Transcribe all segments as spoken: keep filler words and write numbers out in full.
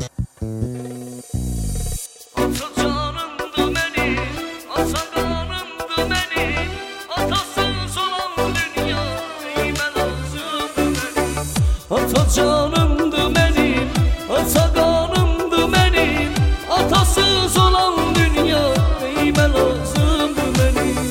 Ata canımdı benim, ata kanımdı benim. Atasız olan dünya neyime lazımdı benim.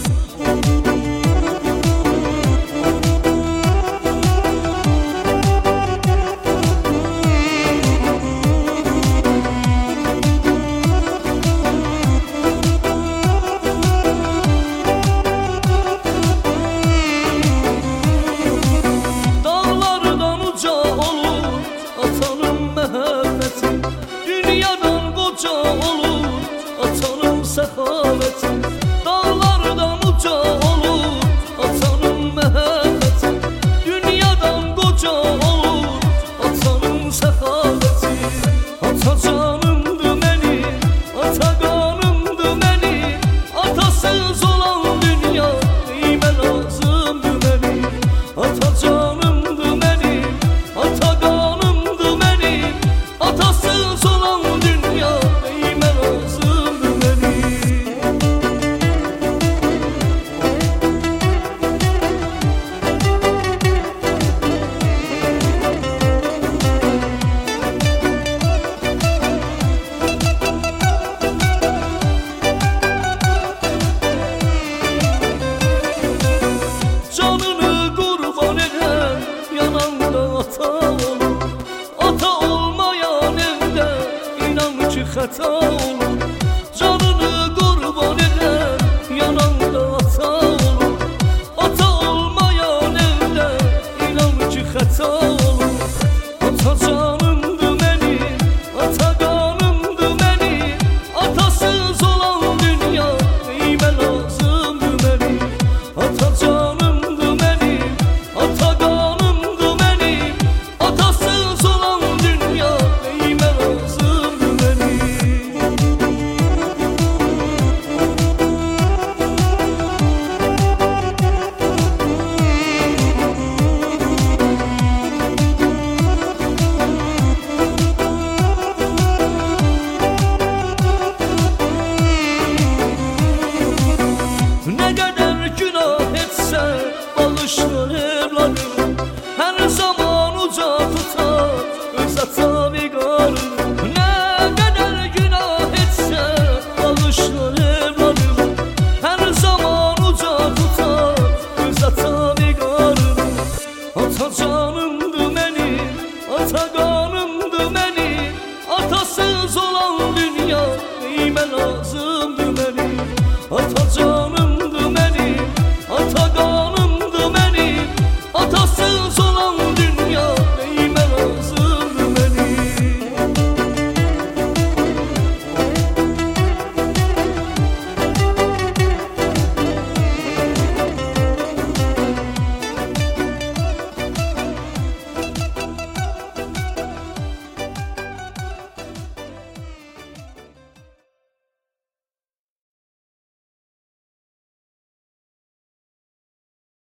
Dağlardan uca olur atanın mehbeti, dünyadan koca olur atanın sehaveti. Dağlardan uca olur atanın mehbeti, dünyadan koca olur atanın sehaveti. Ata canımdı benim, ata kanımdı benim. Atasız olan dünya neyime lazımdı benim. Ata canımdı benim, ata kanımdı benim. Atasız olan dünya neyime lazımdı benim. Canını kurban eden yananda ata olur. Ata olmayan evde inan ki hata olur. Canını kurban eden yananda ata olur. Ata olmayan evde inan ki hata olur. Ata canımdı benim, ata kanımdı benim. Atasız olan dünya neyime lazımdı benim. Ata canımdı benim, ata kanımdı benim. Atasız olan dünya neyime lazımdı benim. Ne kadar günah etse alışır evladım. Her zaman uca tutar öz ata vigarım. Ne kadar günah etse alışır evladım. Her zaman uca tutar öz ata vigarım. Ata canımdı benim, ata kanımdı benim. Atasız olan dünya neyime lazım